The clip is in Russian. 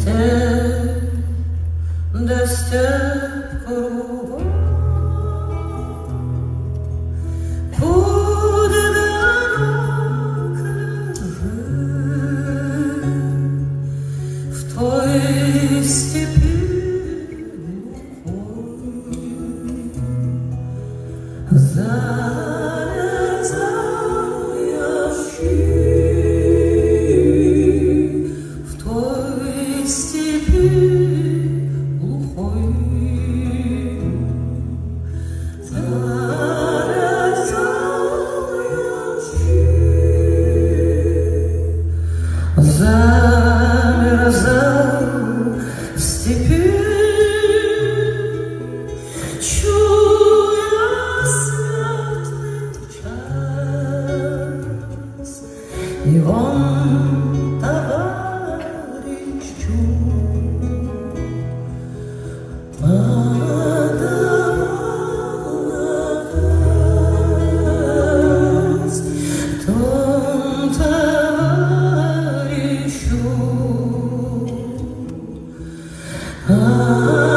да степ кругом. Куда далеко в той степи залезал я в той степи глухой. Замерзал в степи, чуя светлый час, и он, товарищ, подавал наказ том товарищу.